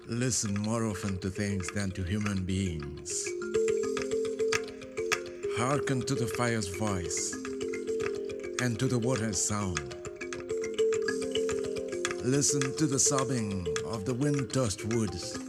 Listen more often to things than to human beings. Hearken to the fire's voice and to the water's sound. Listen to the sobbing of the wind-tossed woods